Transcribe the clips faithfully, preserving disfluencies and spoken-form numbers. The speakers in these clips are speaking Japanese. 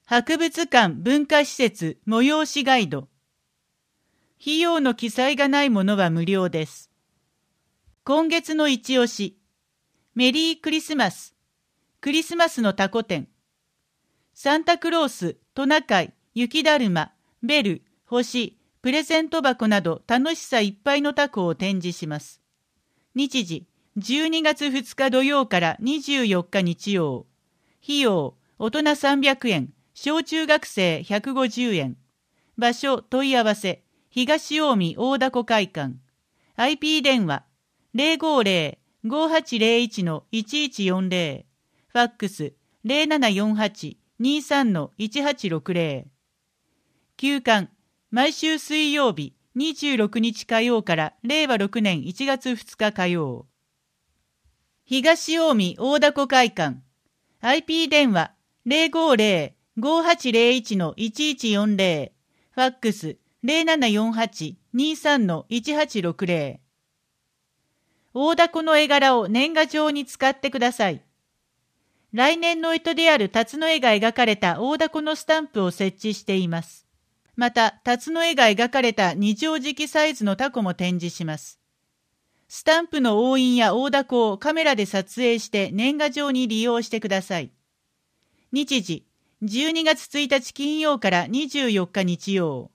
博物館文化施設催しガイド。費用の記載がないものは無料です。今月の一押し。メリークリスマス。クリスマスのタコ展。サンタクロース、トナカイ、雪だるま、ベル、星、プレゼント箱など楽しさいっぱいのタコを展示します。日時、じゅうにがつふつか土曜からにじゅうよっか日曜。費用、大人さんびゃくえん、小中学生ひゃくごじゅうえん。場所、問い合わせ、東近江大凧会館。アイピー 電話、ゼロごゼロ ごはちゼロいち いちいちよんゼロ。ファックス、ゼロななよんはち にさん いちはちろくゼロ。休館、毎週水曜日にじゅうろくにち火曜かられいわろくねんいちがつふつか火曜。東近江大凧会館。アイピー 電話、ゼロごゼロ ごはちゼロいち いちいちよんゼロ。ファックス、ゼロななよんはち にさん いちはちろくゼロ。大凧の絵柄を年賀状に使ってください。来年の干支である辰の絵が描かれた大凧のスタンプを設置しています。また、辰の絵が描かれた二畳敷サイズのタコも展示します。スタンプの押印や大凧をカメラで撮影して年賀状に利用してください。日時、じゅうにがつついたち金曜からにじゅうよっか日曜。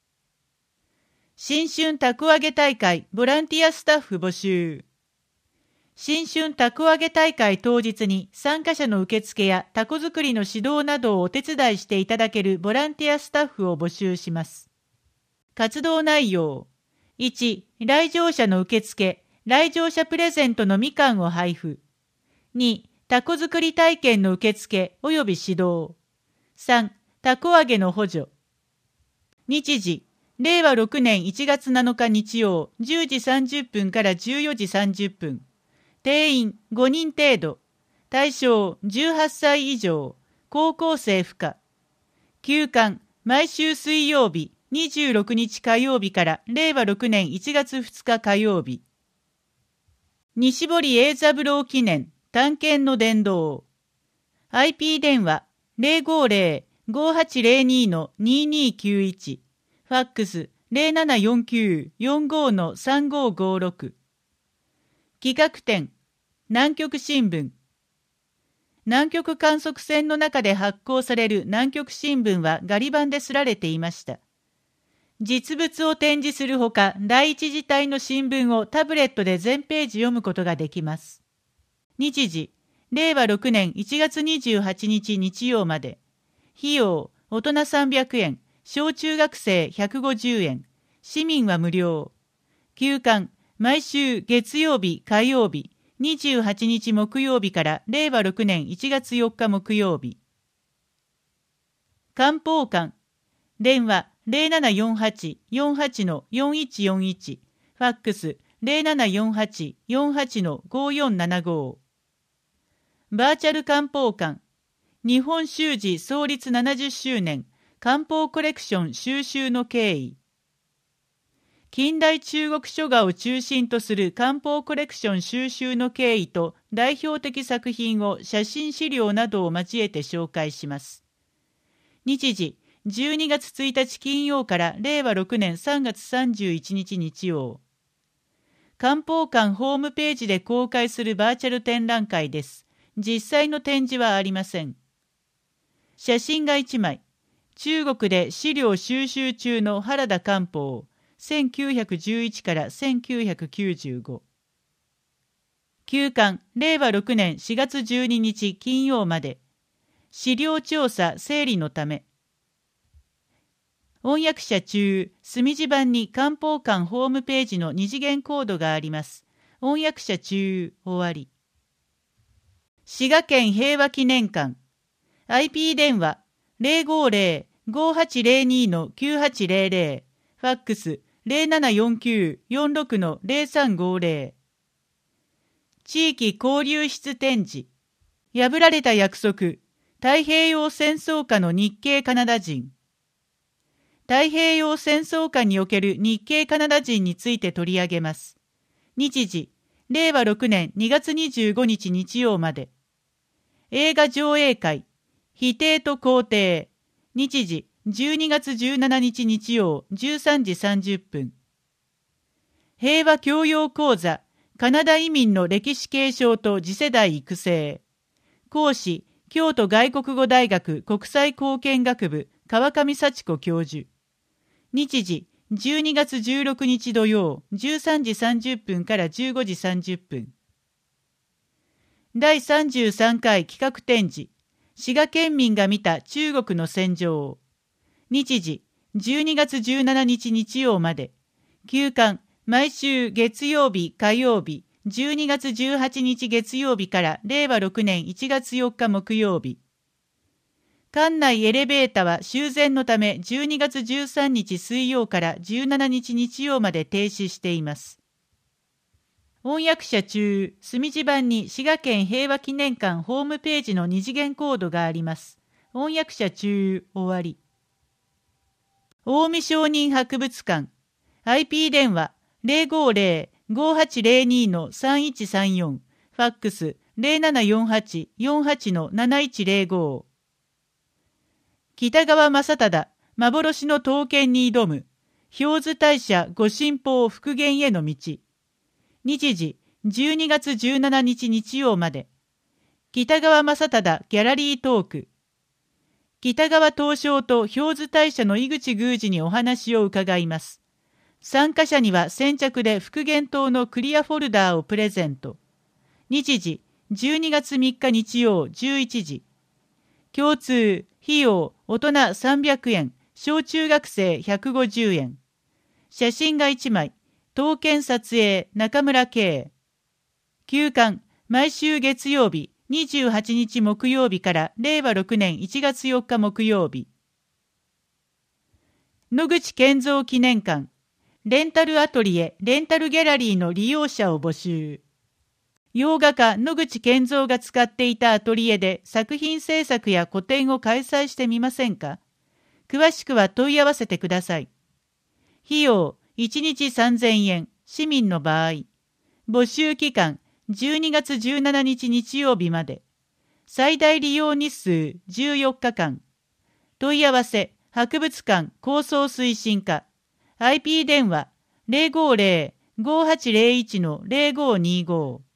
新春たこ揚げ大会ボランティアスタッフ募集。新春たこ揚げ大会当日に参加者の受付やたこ作りの指導などをお手伝いしていただけるボランティアスタッフを募集します。活動内容。いち. 来場者の受付、来場者プレゼントのみかんを配布。に. たこ作り体験の受付及び指導。さん. たこ揚げの補助。日時。れいわろくねんいちがつなのか日曜じゅうじさんじゅっぷんからじゅうよじさんじゅっぷん。定員ごにん程度。対象じゅうはっさい以上。高校生不可。休館毎週水曜日にじゅうろくにち火曜日かられいわろくねんいちがつふつか火曜日。西堀英三郎記念探検の伝道。アイピー 電話ゼロごゼロ ごはちゼロに ににきゅういち。ファックスゼロななよんきゅう よんご さんごごろく。企画展、南極新聞。南極観測船の中で発行される南極新聞はガリ版ですられていました。実物を展示するほか、第一次体の新聞をタブレットで全ページ読むことができます。日時、れいわろくねんいちがつにじゅうはちにち日曜まで。費用、大人さんびゃくえん、小中学生ひゃくごじゅうえん、市民は無料。休館、毎週月曜日、火曜日、にじゅうはちにち木曜日かられいわろくねんいちがつよっか木曜日。官報館、電話ゼロななよんはち よんはち よんいちよんいち、ファックスゼロななよんはち よんはち ごよんななご。バーチャル官報館、日本習字創立ななじゅっしゅうねん、官報コレクション収集の経緯。近代中国書画を中心とする官報コレクション収集の経緯と代表的作品を写真資料などを交えて紹介します。日時、じゅうにがつついたち金曜かられいわろくねんさんがつさんじゅういちにち日曜。官報館ホームページで公開するバーチャル展覧会です。実際の展示はありません。写真がいちまい。中国で資料収集中の原田官報、せんきゅうひゃくじゅういちからせんきゅうひゃくきゅうじゅうご。休館、れいわろくねんしがつじゅうににち金曜まで。資料調査整理のため。翻訳者中、墨字版に官報館ホームページの二次元コードがあります。翻訳者中、終わり。滋賀県平和記念館。アイピー 電話ゼロごゼロ ごはちゼロに きゅうはちゼロゼロ。ファックスゼロななよんきゅう よんろく ゼロさんごゼロ。地域交流室展示。破られた約束。太平洋戦争下の日系カナダ人。太平洋戦争下における日系カナダ人について取り上げます。日時、れいわろくねんにがつにじゅうごにち日曜まで。映画上映会。否定と肯定。 日時じゅうにがつじゅうしちにち日曜じゅうさんじさんじゅっぷん。平和教養講座カナダ移民の歴史継承と次世代育成。講師、京都外国語大学国際貢献学部川上幸子教授。日時じゅうにがつじゅうろくにち土曜じゅうさんじさんじゅっぷんからじゅうごじさんじゅっぷん。だいさんじゅうさんかい企画展示、滋賀県民が見た中国の戦場。日時じゅうにがつじゅうしちにち日曜まで。休館、毎週月曜日、火曜日、じゅうにがつじゅうはちにち月曜日かられいわろくねんいちがつよっか木曜日。館内エレベータは修繕のためじゅうにがつじゅうさんにち水曜からじゅうしちにち日曜まで停止しています。翻訳者中、墨字版に滋賀県平和記念館ホームページの二次元コードがあります。翻訳者中、終わり。近江商人博物館、アイピー 電話ゼロごゼロ ごはちゼロに さんいちさんよん、ファックスゼロななよんはち よんはち なないちゼロご。北川正忠、幻の刀剣に挑む、兵津大社御神宝復元への道。日時じゅうにがつじゅうしちにち日曜まで。北川正忠ギャラリートーク。北川東照と兵津大社の井口宮司にお話を伺います。参加者には先着で復元刀のクリアフォルダーをプレゼント。日時じゅうにがつみっか日曜じゅういちじ。共通、費用、大人さんびゃくえん、小中学生ひゃくごじゅうえん。写真がいちまい、刀剣撮影、中村圭。休館、毎週月曜日、にじゅうはちにち木曜日かられいわろくねんいちがつよっか木曜日。野口健三記念館、レンタルアトリエ、レンタルギャラリーの利用者を募集。洋画家野口健三が使っていたアトリエで作品制作や個展を開催してみませんか？詳しくは問い合わせてください。費用いちにちさんぜんえん、市民の場合。募集期間じゅうにがつじゅうしちにち日曜日まで。最大利用日数じゅうよっかかん。問い合わせ博物館構想推進課 アイピー 電話ゼロごゼロ ごはちゼロいち ゼロごにご